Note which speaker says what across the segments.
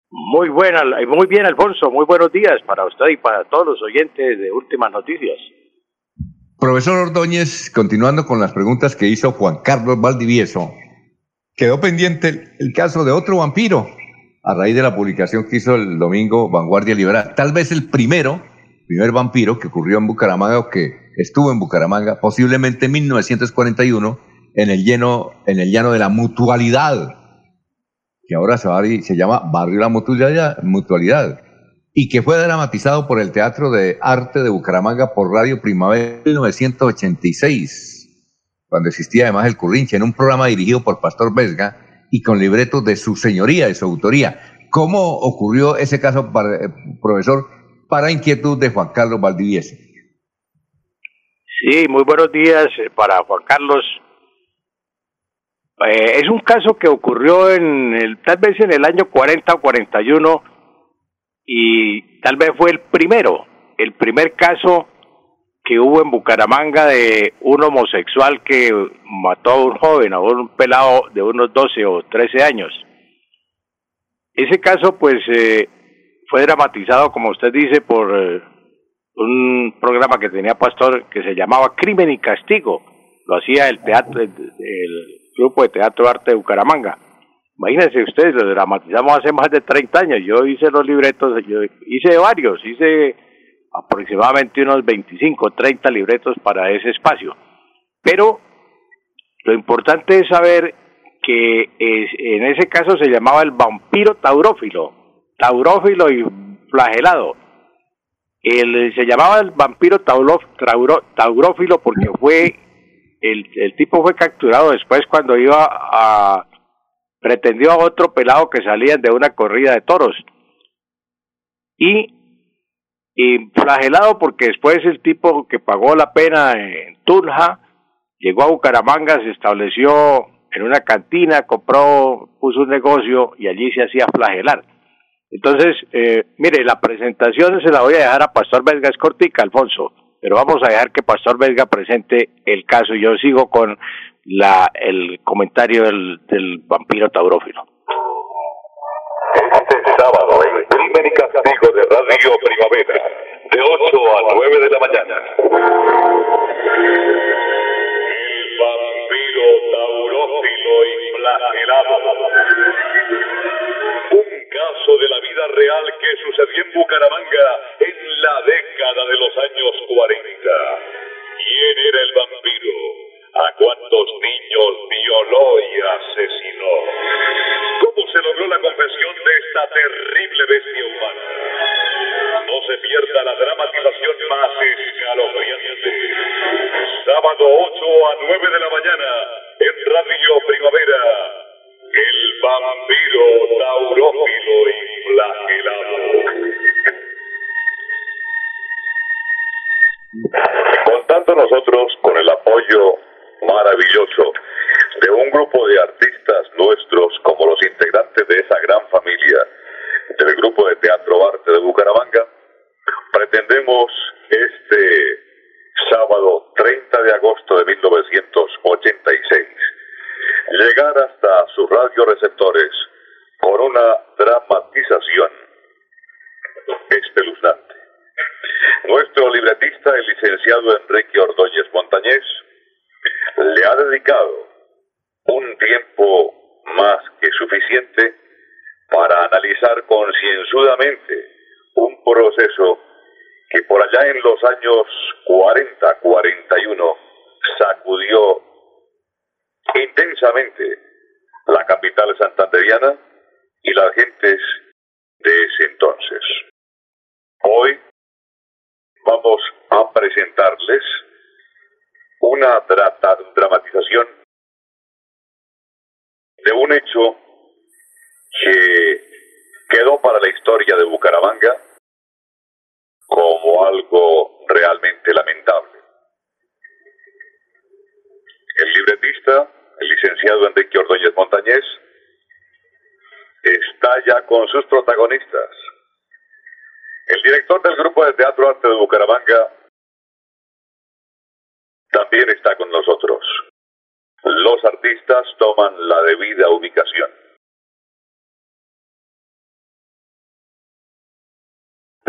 Speaker 1: Muy bien, Alfonso. Muy buenos días para usted y para todos los oyentes de Últimas Noticias.
Speaker 2: Profesor Ordóñez, continuando con las preguntas que hizo Juan Carlos Valdivieso, quedó pendiente el caso de otro vampiro a raíz de la publicación que hizo el domingo Vanguardia Liberal. Tal vez el primer vampiro que ocurrió en Bucaramanga o que estuvo en Bucaramanga, posiblemente en 1941, en el llano de la Mutualidad, que ahora se llama Barrio La Mutualidad, y que fue dramatizado por el Teatro de Arte de Bucaramanga por Radio Primavera en 1986, cuando existía además el Currinche, en un programa dirigido por Pastor Vesga y con libretos de su señoría, de su autoría. ¿Cómo ocurrió ese caso, profesor, para inquietud de Juan Carlos Valdivieso?
Speaker 1: Sí, muy buenos días para Juan Carlos. Es un caso que ocurrió tal vez en el año 40 o 41 y tal vez fue el primer caso que hubo en Bucaramanga de un homosexual que mató a un joven, a un pelado de unos 12 o 13 años. Ese caso pues fue dramatizado, como usted dice, por un programa que tenía Pastor que se llamaba Crimen y Castigo. Lo hacía el grupo de Teatro Arte de Bucaramanga. Imagínense ustedes, lo dramatizamos hace más de 30 años. Yo hice los libretos, yo hice varios, hice aproximadamente unos 25, 30 libretos para ese espacio. Pero lo importante es saber que en ese caso se llamaba el vampiro taurófilo y flagelado. Se llamaba el vampiro taurófilo porque el tipo fue capturado después cuando pretendió a otro pelado que salían de una corrida de toros. Y flagelado porque después el tipo que pagó la pena en Tunja llegó a Bucaramanga, se estableció en una cantina, puso un negocio y allí se hacía flagelar. Entonces, mire, la presentación se la voy a dejar a Pastor Vesga, es cortica, Alfonso, pero vamos a dejar que Pastor Vesga presente el caso y yo sigo con el comentario del vampiro taurófilo.
Speaker 3: Este sábado en Crimen y Castigo de Radio Primavera, de 8 a 9 de la mañana. El vampiro taurófilo y flagelado. Un caso de la vida real que sucedió en Bucaramanga en la década de los años 40. ¿Quién era el vampiro? ¿A cuántos niños violó y asesinó? ¿Cómo se logró la confesión de esta terrible bestia humana? No se pierda la dramatización más escalofriante. Sábado 8 a 9 de la mañana en Radio Primavera. El vampiro taurófilo y flagelado. Contando nosotros con el apoyo maravilloso de un grupo de artistas nuestros como los integrantes de esa gran familia del grupo de Teatro Arte de Bucaramanga, pretendemos este sábado 30 de agosto de 1986 llegar hasta sus radioreceptores con una dramatización espeluznante. Nuestro libretista, el licenciado Enrique Ordóñez Montañés, le ha dedicado un tiempo más que suficiente para analizar concienzudamente un proceso que por allá en los años 40-41 sacudió intensamente la capital santanderiana y las gentes de ese entonces. Hoy vamos a presentarles una dramatización de un hecho que quedó para la historia de Bucaramanga como algo realmente lamentable. El libretista, el licenciado Enrique Ordóñez Montañés, está ya con sus protagonistas. El director del grupo de Teatro Arte de Bucaramanga también está con nosotros. Los artistas toman la debida ubicación.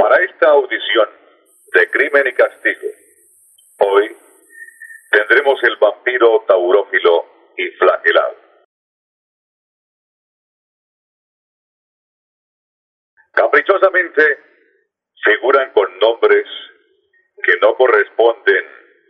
Speaker 3: Para esta audición de Crimen y Castigo, hoy tendremos el vampiro taurófilo y flagelado. Caprichosamente figuran con nombres que no corresponden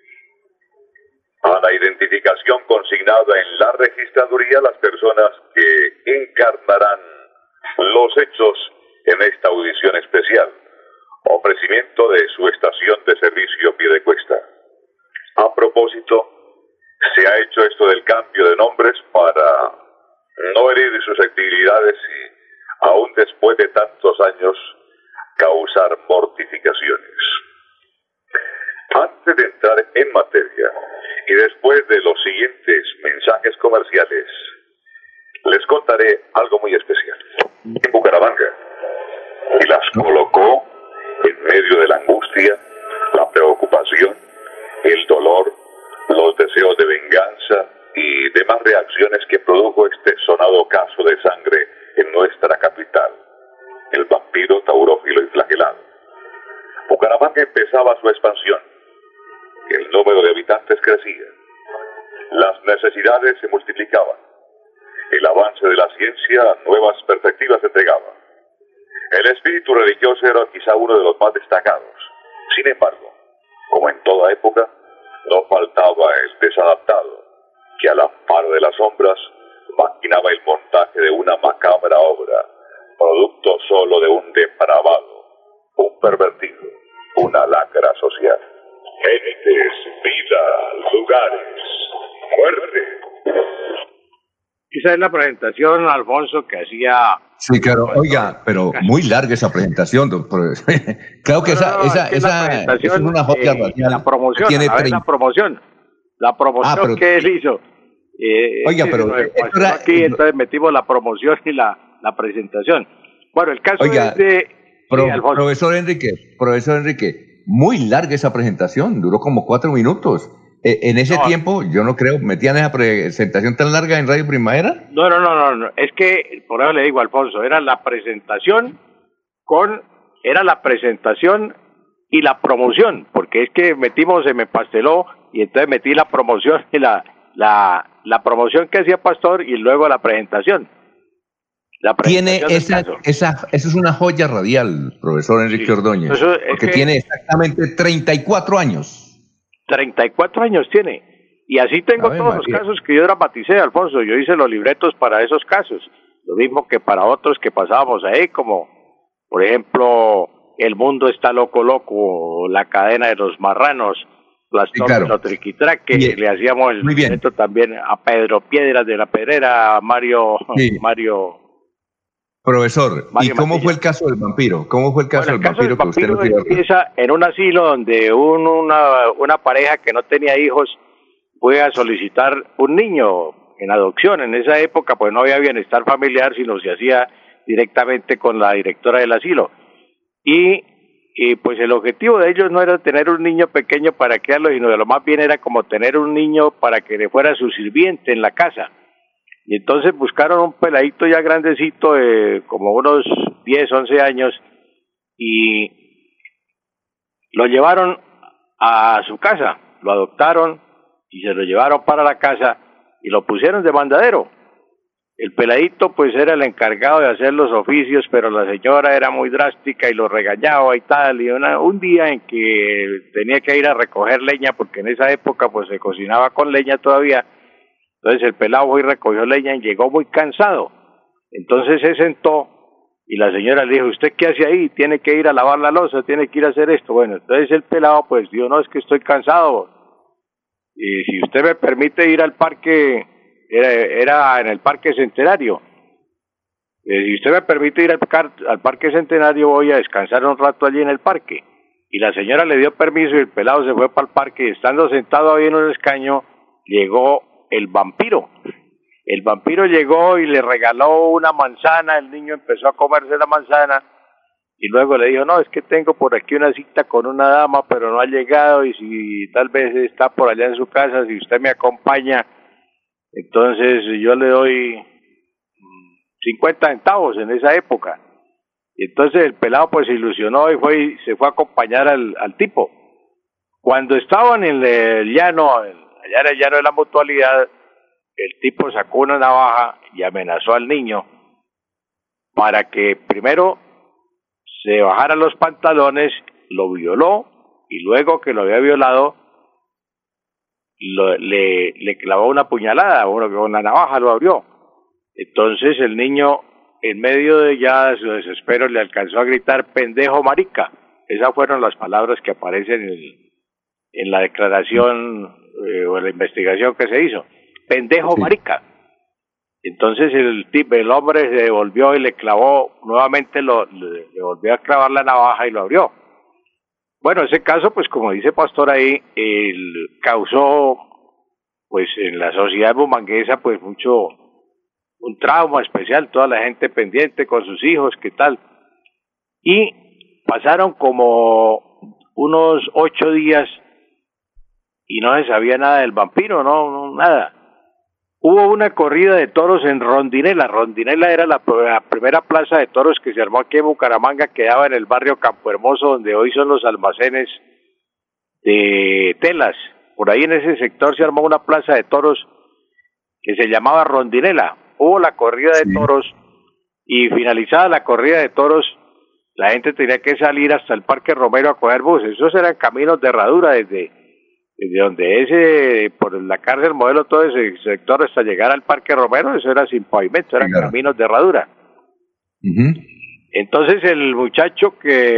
Speaker 3: a la identificación consignada en la registraduría las personas que encarnarán los hechos en esta audición especial. Ofrecimiento de su estación de servicio Piedecuesta. A propósito, se ha hecho esto del cambio de nombres para no herir susceptibilidades y, aún después de tantos años, causar mortificaciones. Antes de entrar en materia y después de los siguientes mensajes comerciales, les contaré algo muy especial. En Bucaramanga, y las colocó en medio de la angustia, la preocupación, el dolor, los deseos de venganza y demás reacciones que produjo este sonado caso de sangre en nuestra capital, el vampiro taurófilo y flagelado. Bucaramanga empezaba su expansión, el número de habitantes crecía, las necesidades se multiplicaban, el avance de la ciencia, nuevas perspectivas entregaba. El espíritu religioso era quizá uno de los más destacados. Sin embargo, como en toda época, no faltaba el desadaptado, que al amparo de las sombras maquinaba el montaje de una macabra obra, producto solo de un depravado, un pervertido, una lacra social. Gentes, vida, lugares, muerte.
Speaker 1: Esa es la presentación, Alfonso, que hacía...
Speaker 2: Sí, claro. Oiga, pero muy larga esa presentación, doctor. Claro que esa es una joya radial.
Speaker 1: La promoción,
Speaker 2: tiene
Speaker 1: la promoción que él hizo.
Speaker 2: Oiga, pero
Speaker 1: aquí entonces metimos la promoción y la presentación. Bueno, el caso es de
Speaker 2: profesor Enrique, muy larga esa presentación, duró como 4 minutos. En ese tiempo, yo no creo, ¿metían esa presentación tan larga en Radio Primavera?
Speaker 1: No, es que, por eso le digo, Alfonso, era la presentación y la promoción, porque es que se me pasteló, y entonces metí la promoción y la promoción que hacía Pastor, y luego la presentación.
Speaker 2: Tiene eso es una joya radial, profesor Enrique Ordóñez, porque tiene exactamente 34 años.
Speaker 1: 34 años tiene, y así tengo todos los casos que yo dramaticé, Alfonso. Yo hice los libretos para esos casos, lo mismo que para otros que pasábamos ahí, como por ejemplo El mundo está loco, La cadena de los marranos, Las torres de Triquitraque, que le hacíamos el libreto también a Pedro Piedras de la Pedrera, a Mario.
Speaker 2: Profesor, ¿y cómo fue el caso del vampiro? ¿Cómo fue el caso del vampiro que usted nos
Speaker 1: empieza en un asilo donde una pareja que no tenía hijos fue a solicitar un niño en adopción. En esa época pues no había bienestar familiar, sino se hacía directamente con la directora del asilo. Y pues el objetivo de ellos no era tener un niño pequeño para criarlo, sino de lo más bien era como tener un niño para que le fuera su sirviente en la casa. Y entonces buscaron un peladito ya grandecito, como unos 10, 11 años, y lo llevaron a su casa, lo adoptaron y se lo llevaron para la casa y lo pusieron de mandadero. El peladito pues era el encargado de hacer los oficios, pero la señora era muy drástica y lo regañaba y tal, y un día en que tenía que ir a recoger leña, porque en esa época pues se cocinaba con leña todavía. Entonces el pelado fue y recogió leña y llegó muy cansado. Entonces se sentó y la señora le dijo, ¿usted qué hace ahí? Tiene que ir a lavar la loza, tiene que ir a hacer esto. Bueno, entonces el pelado pues dijo, no, es que estoy cansado. Y si usted me permite ir al parque, era en el Parque Centenario. Si usted me permite ir al Parque Centenario, voy a descansar un rato allí en el parque. Y la señora le dio permiso y el pelado se fue para el parque, y estando sentado ahí en un escaño, llegó el vampiro. El vampiro llegó y le regaló una manzana, el niño empezó a comerse la manzana y luego le dijo, no, es que tengo por aquí una cita con una dama, pero no ha llegado, y si tal vez está por allá en su casa, si usted me acompaña, entonces yo le doy 50 centavos en esa época. Y entonces el pelado pues se ilusionó y se fue a acompañar al tipo. Cuando estaban en el llano, allá en el llano de la Mutualidad, el tipo sacó una navaja y amenazó al niño para que primero se bajara los pantalones, lo violó y luego que lo había violado le clavó una puñalada, bueno, con la navaja lo abrió. Entonces el niño, en medio de ya su desespero, le alcanzó a gritar pendejo marica. Esas fueron las palabras que aparecen en la declaración o en la investigación que se hizo. Pendejo marica. Entonces el hombre se devolvió y le clavó, nuevamente le volvió a clavar la navaja y lo abrió. Bueno, ese caso, pues como dice Pastor ahí, causó, pues en la sociedad bumanguesa, pues un trauma especial, toda la gente pendiente con sus hijos, ¿qué tal? Y pasaron como unos 8 días y no se sabía nada del vampiro, no nada. Hubo una corrida de toros en Rondinela. Rondinela era la primera plaza de toros que se armó aquí en Bucaramanga, quedaba en el barrio Campo Hermoso, donde hoy son los almacenes de telas. Por ahí en ese sector se armó una plaza de toros que se llamaba Rondinela. Hubo la corrida de toros y finalizada la corrida de toros, la gente tenía que salir hasta el Parque Romero a coger buses. Esos eran caminos de herradura desde donde por la cárcel Modelo, todo ese sector hasta llegar al Parque Romero, eso era sin pavimento, eran caminos de herradura. Entonces el muchacho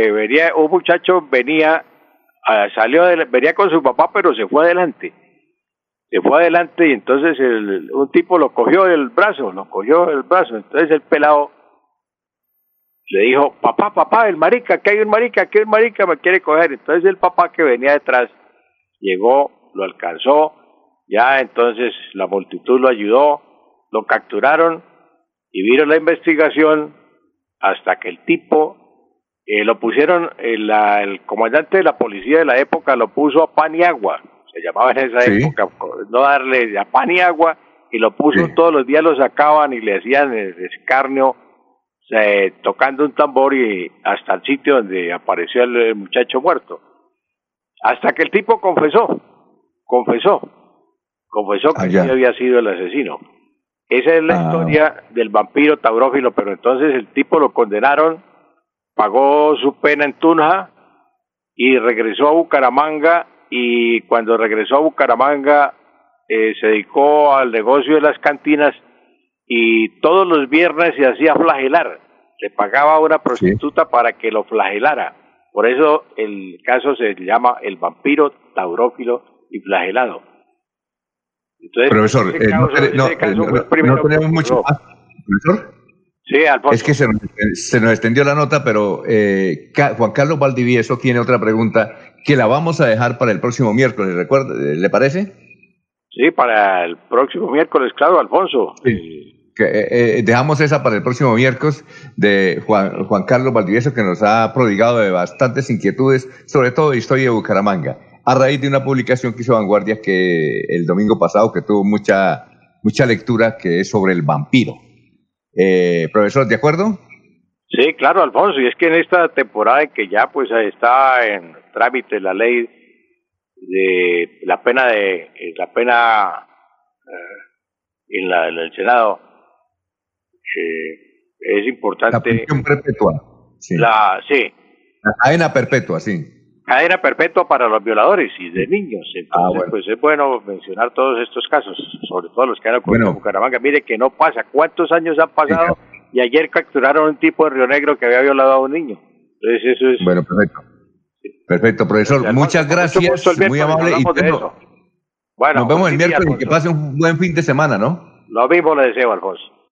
Speaker 1: venía con su papá, pero se fue adelante y entonces un tipo lo cogió el brazo, entonces el pelado le dijo, papá, el marica, que hay un marica, me quiere coger. Entonces el papá que venía detrás llegó, lo alcanzó, ya entonces la multitud lo ayudó, lo capturaron y vieron la investigación hasta que el tipo lo pusieron, el comandante de la policía de la época lo puso a pan y agua, se llamaba en esa época, no darle a pan y agua, y lo puso todos los días, lo sacaban y le hacían el escarnio, tocando un tambor y hasta el sitio donde apareció el muchacho muerto. Hasta que el tipo confesó que sí había sido el asesino. Esa es la historia del vampiro taurófilo, pero entonces el tipo lo condenaron, pagó su pena en Tunja y regresó a Bucaramanga, y cuando regresó a Bucaramanga se dedicó al negocio de las cantinas y todos los viernes se hacía flagelar, le pagaba a una prostituta para que lo flagelara. Por eso el caso se llama el vampiro taurófilo y flagelado. Entonces,
Speaker 2: profesor, no tenemos mucho más. ¿Profesor?
Speaker 1: Sí, Alfonso.
Speaker 2: Es que se nos extendió la nota, pero Juan Carlos Valdivieso tiene otra pregunta que la vamos a dejar para el próximo miércoles, ¿recuerda? ¿Le parece?
Speaker 1: Sí, para el próximo miércoles, claro, Alfonso.
Speaker 2: Sí. Dejamos esa para el próximo miércoles de Juan Carlos Valdivieso, que nos ha prodigado de bastantes inquietudes, sobre todo de historia de Bucaramanga, a raíz de una publicación que hizo Vanguardia que el domingo pasado, que tuvo mucha lectura, que es sobre el vampiro. Profesor, ¿de acuerdo?
Speaker 1: Sí, claro, Alfonso, y es que en esta temporada en que ya pues está en trámite la ley de la pena en el Senado, es importante.
Speaker 2: La prisión perpetua. Sí.
Speaker 1: La
Speaker 2: cadena perpetua, sí.
Speaker 1: Cadena perpetua para los violadores y de niños. Entonces, pues es bueno mencionar todos estos casos, sobre todo los que han ocurrido en Bucaramanga. Mire que no pasa. ¿Cuántos años han pasado? Y ayer capturaron a un tipo de Río Negro que había violado a un niño. Entonces eso es...
Speaker 2: Bueno, perfecto. Perfecto, profesor. Muchas gracias. Muy amable. Bueno, nos vemos el miércoles y que pase un buen fin de semana, ¿no?
Speaker 1: Lo mismo le deseo, Alfonso.